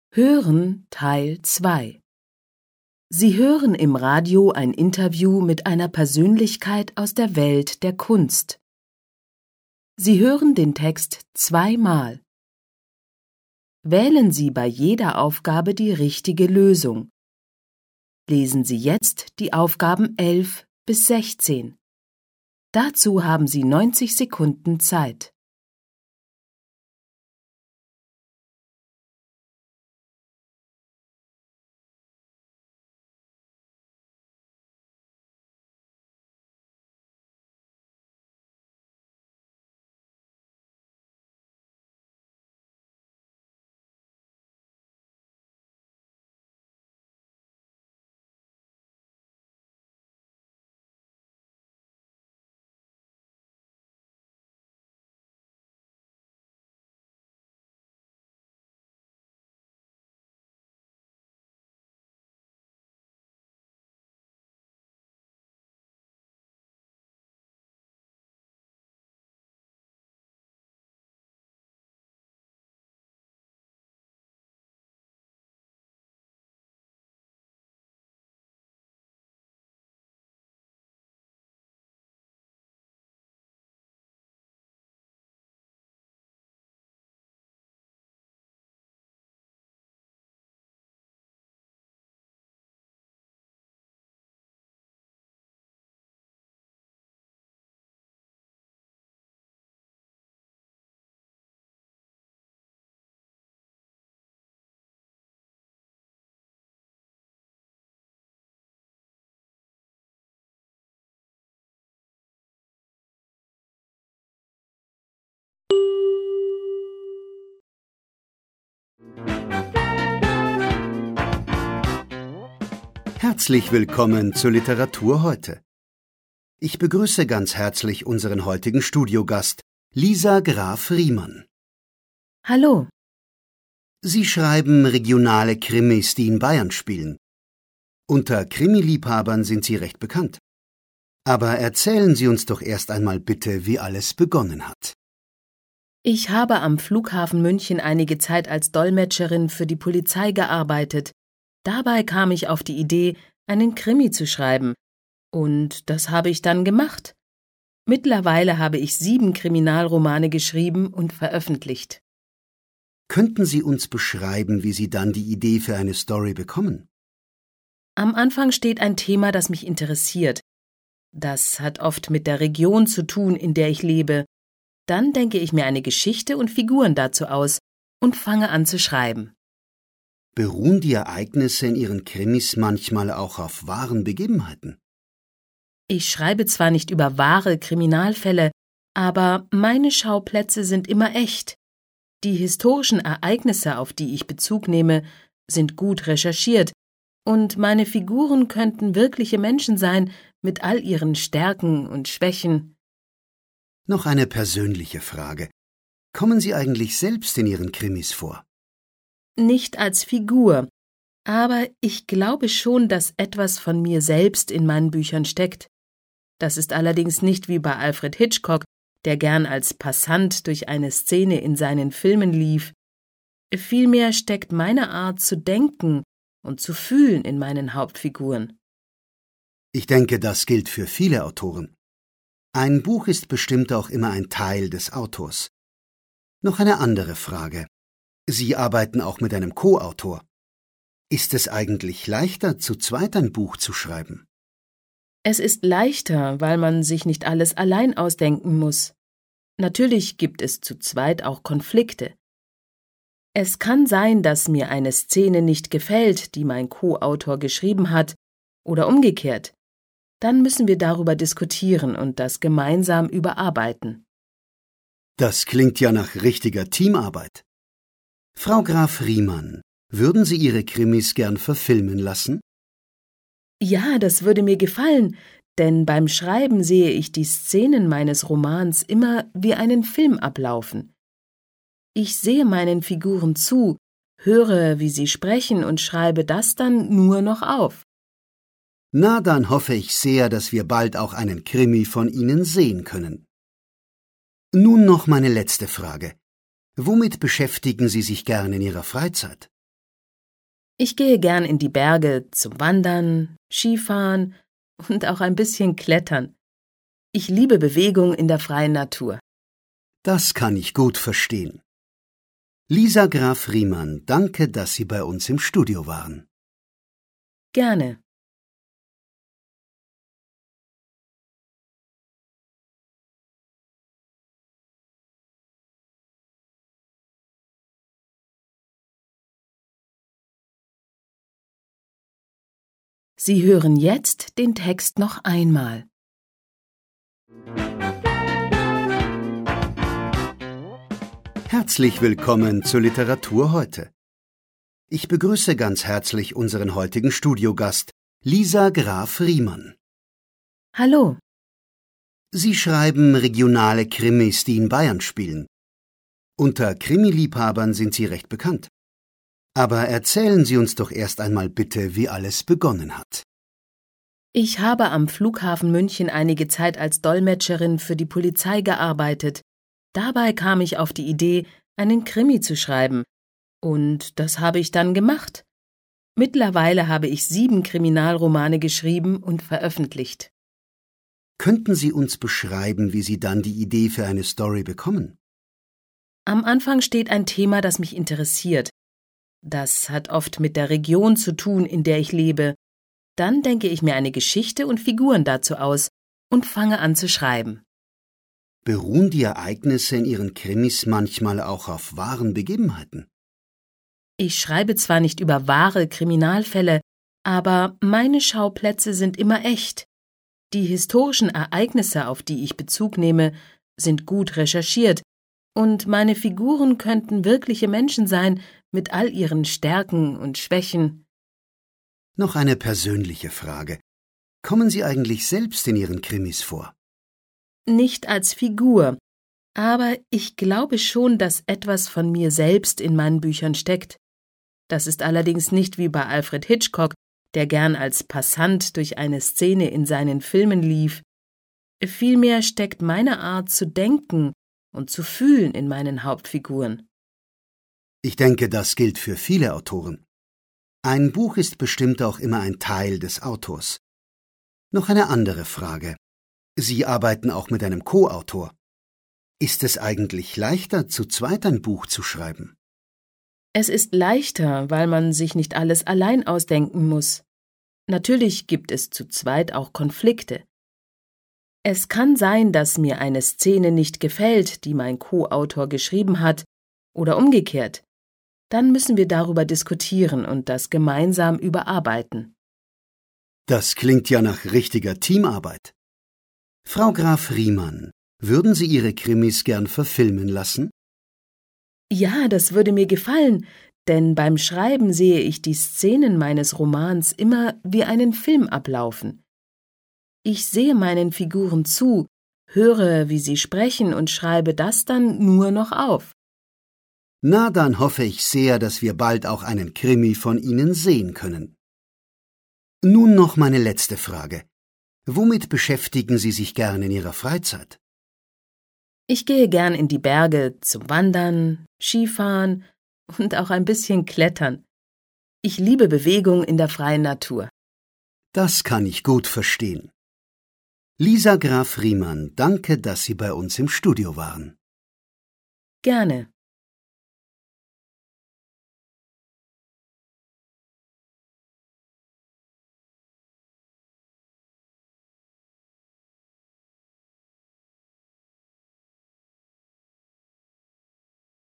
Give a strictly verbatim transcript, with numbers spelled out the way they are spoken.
Hören Teil zwei. Sie hören im Radio ein Interview mit einer Persönlichkeit aus der Welt der Kunst. Sie hören den Text zweimal. Wählen Sie bei jeder Aufgabe die richtige Lösung. Lesen Sie jetzt die Aufgaben elf bis sechzehn. Dazu haben Sie neunzig Sekunden Zeit. Herzlich willkommen zur Literatur heute. Ich begrüße ganz herzlich unseren heutigen Studiogast, Lisa Graf Riemann. Hallo. Sie schreiben regionale Krimis, die in Bayern spielen. Unter Krimiliebhabern sind Sie recht bekannt. Aber erzählen Sie uns doch erst einmal bitte, wie alles begonnen hat. Ich habe am Flughafen München einige Zeit als Dolmetscherin für die Polizei gearbeitet. Dabei kam ich auf die Idee, einen Krimi zu schreiben. Und das habe ich dann gemacht. Mittlerweile habe ich sieben Kriminalromane geschrieben und veröffentlicht. Könnten Sie uns beschreiben, wie Sie dann die Idee für eine Story bekommen? Am Anfang steht ein Thema, das mich interessiert. Das hat oft mit der Region zu tun, in der ich lebe. Dann denke ich mir eine Geschichte und Figuren dazu aus und fange an zu schreiben. Beruhen die Ereignisse in Ihren Krimis manchmal auch auf wahren Begebenheiten? Ich schreibe zwar nicht über wahre Kriminalfälle, aber meine Schauplätze sind immer echt. Die historischen Ereignisse, auf die ich Bezug nehme, sind gut recherchiert, und meine Figuren könnten wirkliche Menschen sein, mit all ihren Stärken und Schwächen. Noch eine persönliche Frage. Kommen Sie eigentlich selbst in Ihren Krimis vor? Nicht als Figur, aber ich glaube schon, dass etwas von mir selbst in meinen Büchern steckt. Das ist allerdings nicht wie bei Alfred Hitchcock, der gern als Passant durch eine Szene in seinen Filmen lief. Vielmehr steckt meine Art zu denken und zu fühlen in meinen Hauptfiguren. Ich denke, das gilt für viele Autoren. Ein Buch ist bestimmt auch immer ein Teil des Autors. Noch eine andere Frage. Sie arbeiten auch mit einem Co-Autor. Ist es eigentlich leichter, zu zweit ein Buch zu schreiben? Es ist leichter, weil man sich nicht alles allein ausdenken muss. Natürlich gibt es zu zweit auch Konflikte. Es kann sein, dass mir eine Szene nicht gefällt, die mein Co-Autor geschrieben hat, oder umgekehrt. Dann müssen wir darüber diskutieren und das gemeinsam überarbeiten. Das klingt ja nach richtiger Teamarbeit. Frau Graf Riemann, würden Sie Ihre Krimis gern verfilmen lassen? Ja, das würde mir gefallen, denn beim Schreiben sehe ich die Szenen meines Romans immer wie einen Film ablaufen. Ich sehe meinen Figuren zu, höre, wie sie sprechen und schreibe das dann nur noch auf. Na, dann hoffe ich sehr, dass wir bald auch einen Krimi von Ihnen sehen können. Nun noch meine letzte Frage. Womit beschäftigen Sie sich gern in Ihrer Freizeit? Ich gehe gern in die Berge zum Wandern, Skifahren und auch ein bisschen Klettern. Ich liebe Bewegung in der freien Natur. Das kann ich gut verstehen. Lisa Graf Riemann, danke, dass Sie bei uns im Studio waren. Gerne. Sie hören jetzt den Text noch einmal. Herzlich willkommen zur Literatur heute. Ich begrüße ganz herzlich unseren heutigen Studiogast, Lisa Graf Riemann. Hallo. Sie schreiben regionale Krimis, die in Bayern spielen. Unter Krimiliebhabern sind Sie recht bekannt. Aber erzählen Sie uns doch erst einmal bitte, wie alles begonnen hat. Ich habe am Flughafen München einige Zeit als Dolmetscherin für die Polizei gearbeitet. Dabei kam ich auf die Idee, einen Krimi zu schreiben. Und das habe ich dann gemacht. Mittlerweile habe ich sieben Kriminalromane geschrieben und veröffentlicht. Könnten Sie uns beschreiben, wie Sie dann die Idee für eine Story bekommen? Am Anfang steht ein Thema, das mich interessiert. Das hat oft mit der Region zu tun, in der ich lebe. Dann denke ich mir eine Geschichte und Figuren dazu aus und fange an zu schreiben. Beruhen die Ereignisse in Ihren Krimis manchmal auch auf wahren Begebenheiten? Ich schreibe zwar nicht über wahre Kriminalfälle, aber meine Schauplätze sind immer echt. Die historischen Ereignisse, auf die ich Bezug nehme, sind gut recherchiert, und meine Figuren könnten wirkliche Menschen sein, mit all ihren Stärken und Schwächen. Noch eine persönliche Frage. Kommen Sie eigentlich selbst in Ihren Krimis vor? Nicht als Figur, aber ich glaube schon, dass etwas von mir selbst in meinen Büchern steckt. Das ist allerdings nicht wie bei Alfred Hitchcock, der gern als Passant durch eine Szene in seinen Filmen lief. Vielmehr steckt meine Art zu denken und zu fühlen in meinen Hauptfiguren. Ich denke, das gilt für viele Autoren. Ein Buch ist bestimmt auch immer ein Teil des Autors. Noch eine andere Frage. Sie arbeiten auch mit einem Co-Autor. Ist es eigentlich leichter, zu zweit ein Buch zu schreiben? Es ist leichter, weil man sich nicht alles allein ausdenken muss. Natürlich gibt es zu zweit auch Konflikte. Es kann sein, dass mir eine Szene nicht gefällt, die mein Co-Autor geschrieben hat, oder umgekehrt. Dann müssen wir darüber diskutieren und das gemeinsam überarbeiten. Das klingt ja nach richtiger Teamarbeit. Frau Graf Riemann, würden Sie Ihre Krimis gern verfilmen lassen? Ja, das würde mir gefallen, denn beim Schreiben sehe ich die Szenen meines Romans immer wie einen Film ablaufen. Ich sehe meinen Figuren zu, höre, wie sie sprechen und schreibe das dann nur noch auf. Na, dann hoffe ich sehr, dass wir bald auch einen Krimi von Ihnen sehen können. Nun noch meine letzte Frage. Womit beschäftigen Sie sich gern in Ihrer Freizeit? Ich gehe gern in die Berge zum Wandern, Skifahren und auch ein bisschen Klettern. Ich liebe Bewegung in der freien Natur. Das kann ich gut verstehen. Lisa Graf Riemann, danke, dass Sie bei uns im Studio waren. Gerne.